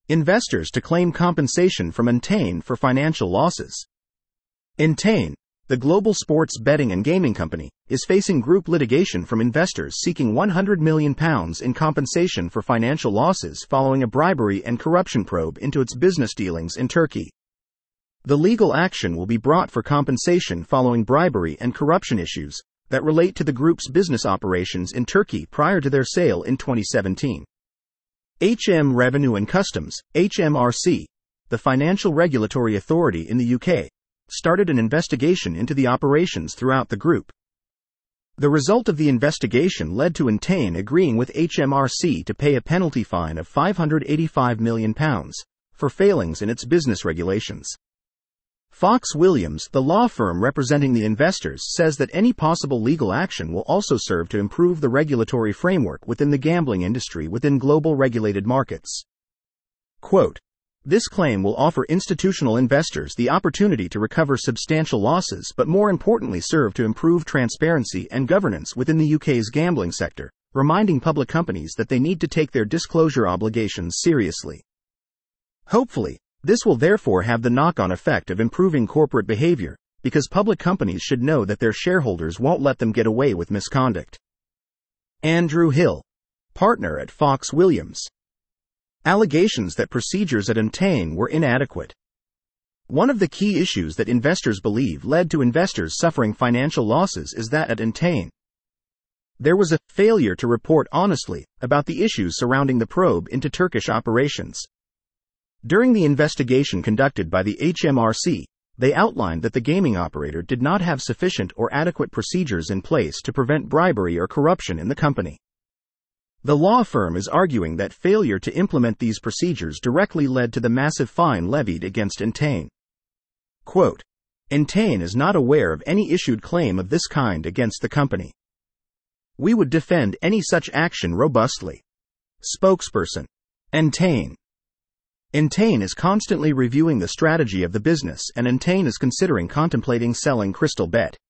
investors to claim compensation from Entain for financial losses. Entain, the global sports betting and gaming company, is facing group litigation from investors seeking £100 million in compensation for financial losses following a bribery and corruption probe into its business dealings in Turkey. The legal action will be brought for compensation following bribery and corruption issues that relate to the group's business operations in Turkey prior to their sale in 2017. HM Revenue and Customs, HMRC, the financial regulatory authority in the UK, started an investigation into the operations throughout the group. The result of the investigation led to Entain agreeing with HMRC to pay a penalty fine of £585 million for failings in its business regulations. Fox Williams, the law firm representing the investors, says that any possible legal action will also serve to improve the regulatory framework within the gambling industry within global regulated markets. Quote, "This claim will offer institutional investors the opportunity to recover substantial losses but more importantly serve to improve transparency and governance within the UK's gambling sector, reminding public companies that they need to take their disclosure obligations seriously. Hopefully, this will therefore have the knock-on effect of improving corporate behavior, because public companies should know that their shareholders won't let them get away with misconduct." Andrew Hill, partner at Fox Williams. Allegations that procedures at Entain were inadequate. One of the key issues that investors believe led to investors suffering financial losses is that at Entain, there was a failure to report honestly about the issues surrounding the probe into Turkish operations. During the investigation conducted by the HMRC, they outlined that the gaming operator did not have sufficient or adequate procedures in place to prevent bribery or corruption in the company. The law firm is arguing that failure to implement these procedures directly led to the massive fine levied against Entain. Quote, "Entain is not aware of any issued claim of this kind against the company. We would defend any such action robustly." Spokesperson. Entain. Entain is constantly reviewing the strategy of the business, and Entain is considering contemplating selling Crystal Bet.